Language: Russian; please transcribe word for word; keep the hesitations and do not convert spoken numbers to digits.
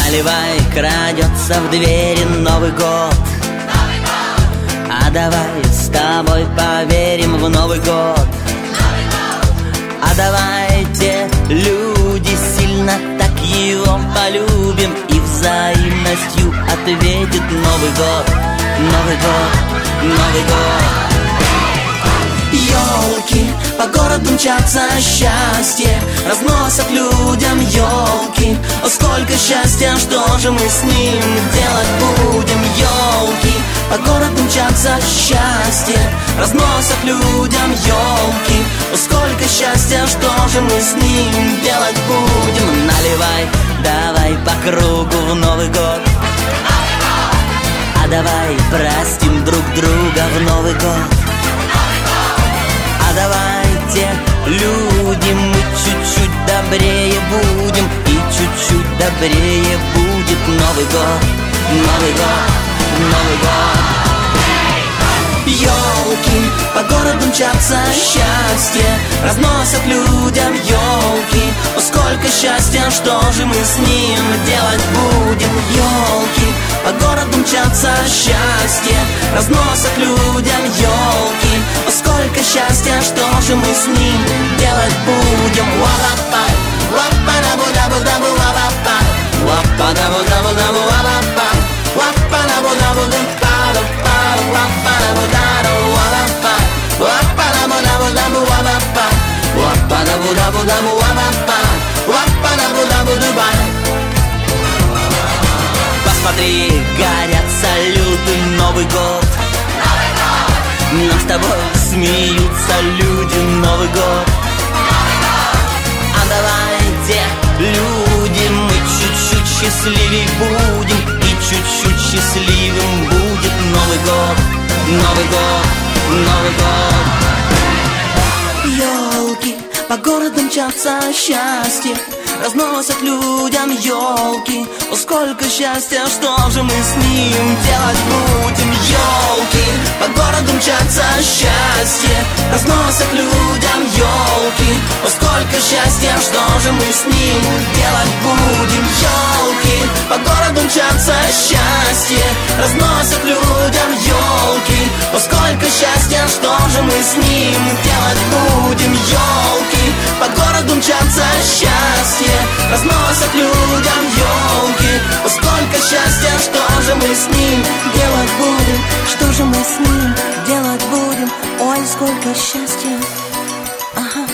Наливай, крадется в двери Новый год. Новый год. А давай с тобой поверим в Новый год. Новый год. А давайте, люди, сильно так его полюбим, и взаимностью ответит Новый год. Новый год, Новый год. Ёлки по городу мчатся, счастье разносят людям ёлки. О, сколько счастья, что же мы с ним делать будем? Ёлки по городу мчатся, счастье разносят людям ёлки. О, сколько счастья, что же мы с ним делать будем? Наливай, давай по кругу в Новый год. А давай простим друг друга в Новый год. А давайте, люди, мы чуть-чуть добрее будем, и чуть-чуть добрее будет Новый год. Новый год, Новый год. Ёлки по городу мчатся, счастье разносят людям ёлки. О, сколько счастья, что же мы с ним делать будем? Ёлки по городу мчатся, счастье разносят людям ёлки. О, сколько счастья, что же мы с ним делать будем? Ва-ва-пай, ва-па-да-бу-да-бу-да-бу, ва-ва-пай, ва-па-да-бу-да-бу-да-бу, ва-ва-пай, ва-па-да-бу-да-бу-да-бу-да-бу, ва-па-да-бу-да-бу-да-бу, ва-ва-пай, ва-па-да-бу-да-бу-да-бу, ва-ва-пай, ва-па-да-бу-да-бу-да-бу, ва-ва-пай, ва-па-да-бу-да-бу-дубай. Посмотри, горят салюты, Новый год. Новый год. Нам с тобой смеются люди, Новый год. Новый год. А давайте, люди, мы чуть-чуть счастливей будем, и чуть-чуть счастливым будет Новый год. Новый год, Новый год. Ёлки по городу мчатся, счастье разносят людям ёлки. О, сколько счастья, что же мы с ним делать будем? Ёлки по городу мчатся, счастье разносят людям ёлки. О, сколько счастья, что же мы с ним делать будем? Ёлки по городу мчатся, счастье разносят людям ёлки. О, сколько счастья, что же мы с ним делать будем? Ёлки по городу мчатся, счастье разносят людям ёлки. О, сколько счастья, что же мы с ним делать будем? Что же мы с ним делать будем? Ой, сколько счастья. Ага.